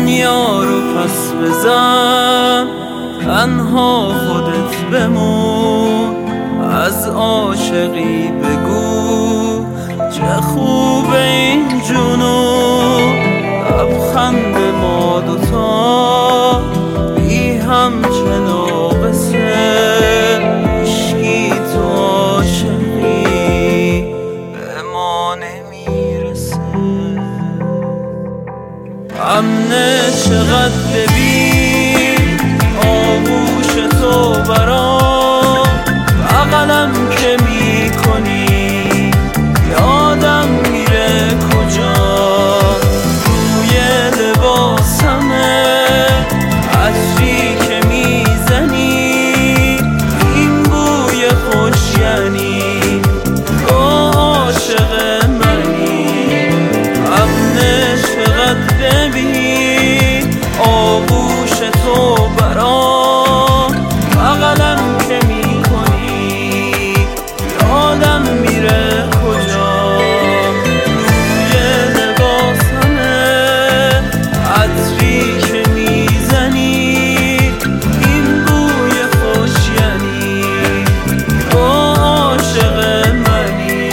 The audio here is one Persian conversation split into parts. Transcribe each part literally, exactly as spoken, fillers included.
دنیا رو پس بزن، تنها خودت بمون، از عاشقی بگو چه خوبه این جنون. لبخند ما دوتا بی هم چه ناقصه، عشقی تو عاشقی به ما نمیرسه. امنه چقدر ببین آغوش تو برام، بغلم که میکنی یادم میره کجا. روی لباسمه عطری که میزنی، این بوی خوش یعنی تو عاشق منی. امنه چقدر ببین آغوش تو برام، بغلم که میکنی یادم میره کجا. روی لباسمه عطری که میزنی، این بوی خوش یعنی تو عاشق منی.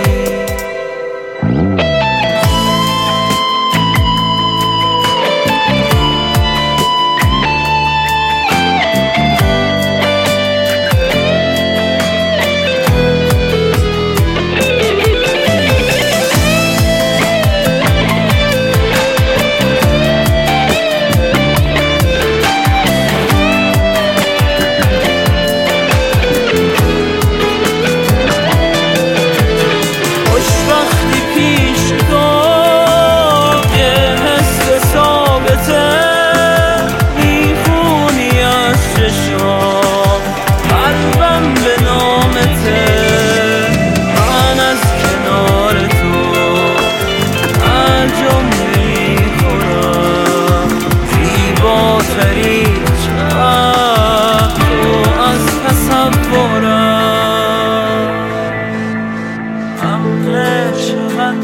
چقدر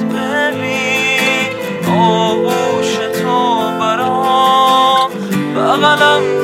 ببین آغوش تو برام، بغلم